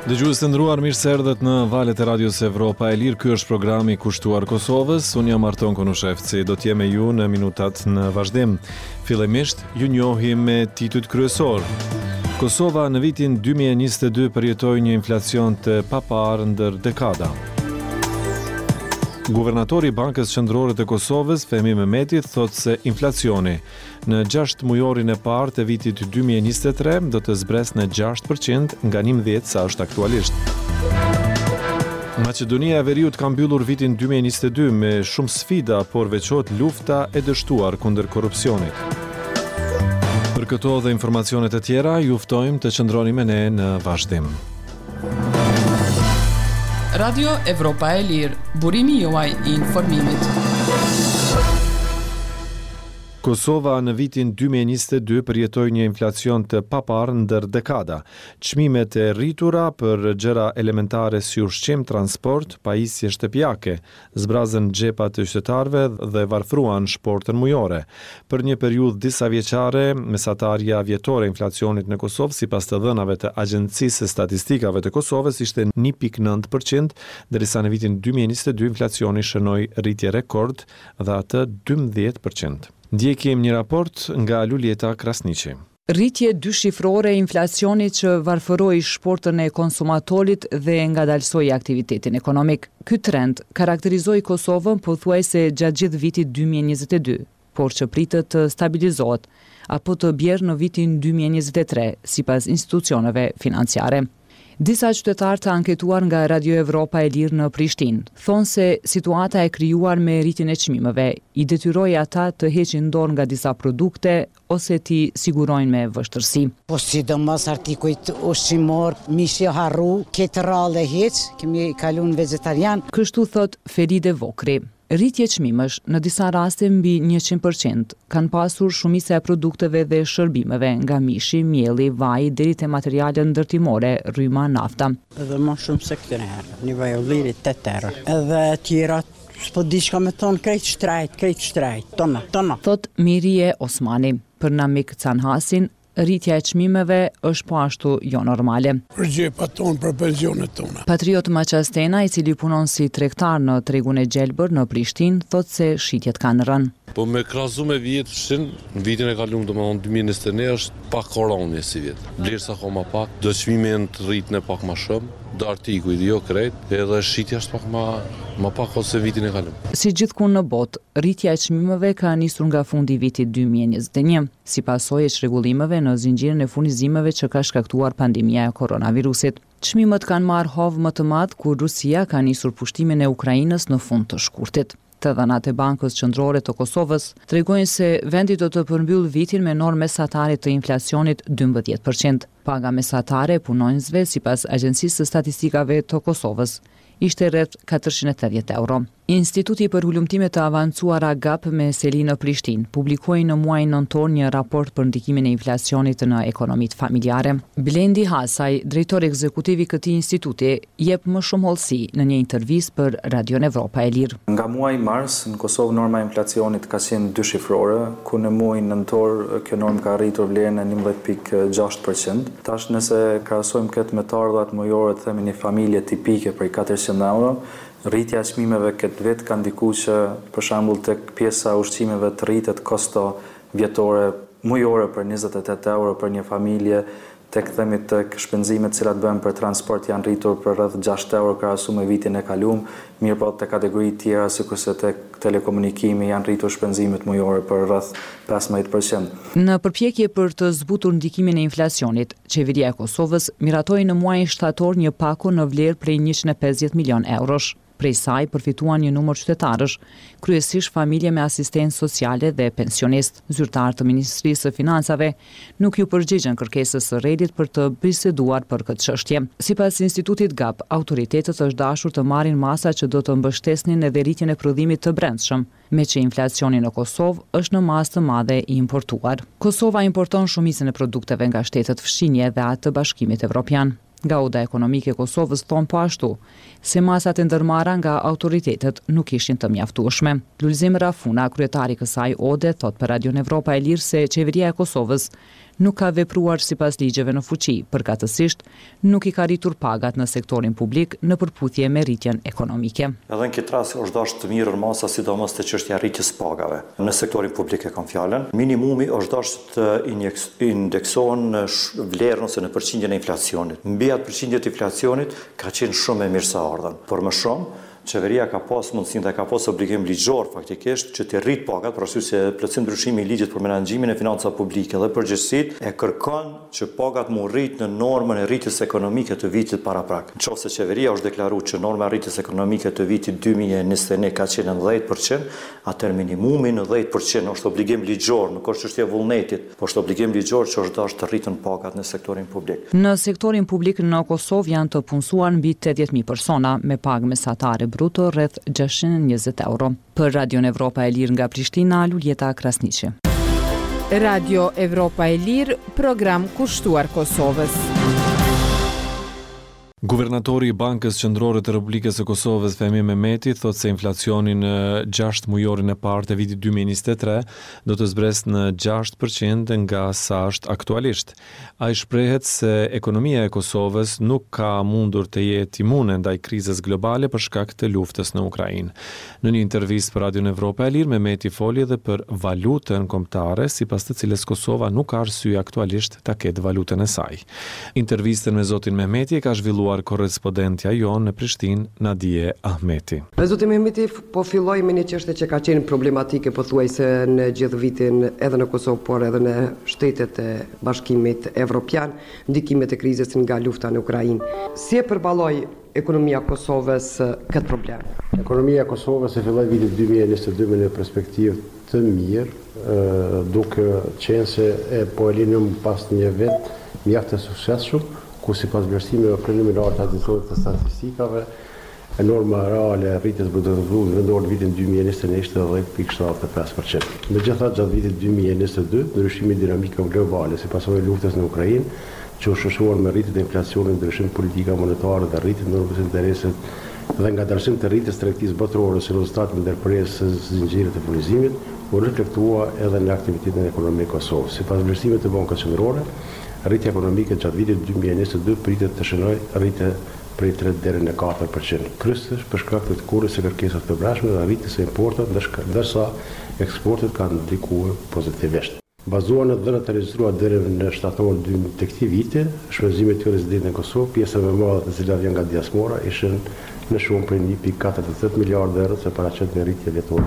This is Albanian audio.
Dëgjues të nderuar, mirë se erdhët në valët e Radios Evropa e Lirë. Ky është programi i kushtuar Kosovës. Unë jam Arton Konushevci, do të jem me ju në minutat në vazhdim. Fillimisht, ju njohim me titujt kryesor. Kosova në vitin 2022 përjetoi një inflacion të paparë ndër dekada. Guvernatori i Bankës Qendrore të Kosovës, Fehmi Mehmeti, thotë se inflacioni në 6 mujorin e parë të vitit 2023 do të zbresë në 6% nga 11 sa është aktualisht. Maqedonia e Veriut ka mbyllur vitin 2022 me shumë sfida, por veçohet lufta e dështuar kundër korrupsionit. Për këto dhe informacionet e tjera, ju ftojmë të qëndroni me ne në vazhdim. Radio Evropa e Lirë, burimi juaj I informimit. Kosova në vitin 2022 përjetoi një inflacion të paparë ndër dekada. Çmimet e rritura për gjëra elementare si ushqim, transport, pajisje shtëpiake, zbrazën xhepat e qytetarëve dhe varfruan shportën mujore. Për një periudhë disa vjeçare, mesatarja vjetore e inflacionit në Kosovë, sipas të dhënave të Agjencisë së Statistikave të Kosovës, ishte 1.9%, ndërsa në vitin 2022 inflacioni shënoi rritje rekord dhe atë 12%. Ndjekim një raport nga Luljeta Krasniqi. Rritje dyshifrore e inflacionit që varfëroi shportën e konsumatorit dhe ngadalsoi aktivitetin ekonomik. Ky trend karakterizoi Kosovën pothuajse gjatë gjithë vitit 2022, por që pritet të stabilizohet apo të bjerë në vitin 2023, sipas institucioneve financiare. Disa qytetarë të anketuar nga Radio Evropa e Lirë në Prishtinë thonë se situata e krijuar me rritjen e çmimeve I detyroi ata të heqin dorë nga disa produkte ose t'i sigurojnë me vështirësi. Po sidomos artikujt ushqimor, mishi harru, këtë rallë hiç, kemi kaluar vegetarian. Kështu thot Feride Vokri. Rritje çmimesh në disa raste mbi 100% kanë pasur shumica e produkteve dhe shërbimeve, nga mishi, mielli, vaji deri te materialet ndërtimore, rryma, nafta. Edhe më shumë se këtë herë, një vaj ulliri 8 euro. Edhe tjera s'po di çka me ton krejt shtrejt, tona. Thot Mirie Osmani. Për Namik Canhasin, rritja e çmimeve është po ashtu jo normale. Për gjepat tonë, për pensionet tona. Patriot Maqastena, I cili punon si tregtar në tregun e Gjelbër në Prishtinë, thotë se shitjet kanë rënë. Po me krahasu me vjetëshin, në vitin e kaluar, domethënë 2021 është pak koronje si vjet. Vlerësa akoma pak, do çmimet të rritën pak më shumë, do artikuj jo krejt, edhe shitja është pak më pak ose vitin e kaluar. Si gjithkund në botë, rritja e çmimeve ka nisur nga fundi I vitit 2021, si pasojë e çrregullimeve në zinxhirin e furnizimeve që ka shkaktuar pandemia e koronavirusit. Çmimet kanë marrë hov më të madh kur Rusia ka nisur pushtimin e Ukrainës në fund të shkurtit. Të dhënat e Bankës Qendrore të Kosovës tregojnë se vendi do të përmbyll vitin me normë mesatare të inflacionit 12%. Paga mesatare e punonjësve sipas Agjencisë së Statistikave të Kosovës ishte rreth 480 euro. Instituti për Ulëmtime të Avancuara GAP me seli në Prishtinë publikoi në muajin nëntor një raport për ndikimin e inflacionit në ekonomitë familjare. Blendi Hasaj, drejtori ekzekutiv I këtij instituti, jep më shumë hollësi në një intervistë për Radio Evropa e Lirë. Nga muaji mars në Kosovë norma e inflacionit ka qenë dyshifrore, ku në muajin nëntor kjo normë ka arritur vlerën e 11.6%. Tash nëse krahasojmë këtë me të ardhurat mujore, themi një familje tipike për 400 euro, rritja e çmimeve këtë vit ka ndikuar që për shembull tek pjesa e ushqimeve të rritet kosto vjetore mujore për 28 euro për një familje, tek themi tek shpenzimet që bëhen për transport janë rritur për rreth 6 euro krahasuar me vitin e kaluar, mirë po tek kategori tjera sikurse tek telekomunikimi janë rritur shpenzimet mujore për rreth 15%. Në përpjekje për të zbutur ndikimin e inflacionit, qeveria e Kosovës miratoi në muajin shtator një pako në vlerë prej 150 milion eurosh. Prej saj përfituan një numër qytetarësh, kryesisht familje me asistencë sociale dhe pensionist. Zyrtarë të Ministrisë së Financave nuk ju përgjigjen kërkesës së Redit për të biseduar për këtë çështje. Sipas Institutit GAP, autoritetet është dashur të marrin masa që do të mbështesnin edhe rritjen e prodhimit të brendshëm, me që inflacioni në Kosovë është në masë të madhe I importuar. Kosova importon shumicën e produkteve nga shtetet fshinje dhe atë të Bashkimit Evropian. Nga oda ekonomike e Kosovës thonë po ashtu, se masat e ndërmarra nga autoritetet nuk ishin të mjaftueshme. Lulzim Rafuna, kryetari I kësaj ode, thot për Radio Evropa e Lirë se qeveria e Kosovës nuk ka vepruar sipas ligjeve në fuqi, përkatësisht nuk i ka rritur pagat në sektorin publik në përputhje me rritjen ekonomike. Edhe në këtë rast është dashur të mirë masa sidomos te çështja e rritjes pagave. Në sektorin publik e kam fjalën, minimumi është dashur të indeksohen në vlerën ose në përqindjen e inflacionit. Mbi atë përqindje të inflacionit ka qenë shumë e mirëseardhën, por më shumë qeveria ka pas mundësinë dhe ka pas obligim ligjor faktikisht që të rrit pagat, për arsye se plotësim ndryshimi i ligjit për menaxhimin e financave publike dhe përgjithësisht e kërkon që pagat mu rrit në normën e rritjes ekonomike të vitit paraprak. Nëse qeveria është deklaruar që norma e rritjes ekonomike të vitit 2021 ka qenë në 10%, atëherë minimumi në 10% është obligim ligjor, nuk është çështje vullnetit, por është obligim ligjor që është dashur të rriten pagat në sektorin publik. Në sektorin publik në Kosovë janë të punësuar mbi 80.000 persona me pagë mesatare bruto rreth 620 euro. Për Radion Evropa e Lirë nga Prishtina, Luljeta Krasniqi. Radio Evropa e Lirë, program kushtuar Kosovës. Guvernatori i Bankës Qendrore të Republikës së Kosovës Fehmi Mehmeti thot se inflacioni në 6 mujorin e parë të vitit 2023 do të zbresë në 6% nga sa është aktualisht. Ai shprehet se ekonomia e Kosovës nuk ka mundur të jetë imune ndaj krizës globale për shkak të luftës në Ukrainë. Në një intervistë për Radion Evropa e Lirë, Mehmeti foli edhe për valutën kombëtare, sipas të cilës Kosova nuk ka arsye aktualisht ta ketë valutën e saj. Intervistën me zotin Mehmeti ka zhvilluar korrespondentja jonë në Prishtinë, Nadije Ahmeti. Zoti Mehmeti, po filloj me një çështje që ka qenë problematike pothuajse në gjithë vitin edhe në Kosovë, por edhe në shtetet e Bashkimit Evropian, ndikimet e krizës nga lufta në Ukrainë. Si e përballoi ekonomia e Kosovës këtë problem? Ekonomia e Kosovës e filloi vitin 2022 me një perspektivë të mirë, duke qenë se po e linëm pas një vit mjaft të suksesshëm, ku sipas vlerësimeve preliminare të Agencisë të Statistikave, norma reale e rritjes bruttozonë vendore në vitin 2021 ishte 10.75%. Megjithatë, gjatë vitit 2022, ndryshimi dinamike globale si pasojë luftës në Ukrainë, që u shoqëruar me rritjen e inflacionit, ndryshim politika monetare dhe rritjen e normës interesit dhe ngadalësim të rritjes tregtisë botërore si rezultat të ndërprerjes së zinxhirit të furnizimit, u reflektua edhe në aktivitetin ekonomik të Kosovës. Sipas vlerësimeve të Bankës Qendrore, rritja ekonomike gjatë vitit 2022 pritet të shënojë rritje prej 3 deri në 4%, kryesisht për shkak të kurrës së kërkesës të brendshme dhe rritjes së importit, ndërsa eksportet kanë ndikuar pozitivisht. Bazuar në dhënat të regjistruar deri në shtator të këtij viti, shpenzimet të rezidentë në Kosovë, pjesa më e madhe të cilat vjen nga diaspora, ishin në shumë prej 1.48 miliardë euro, se paraqet në rritje vjetore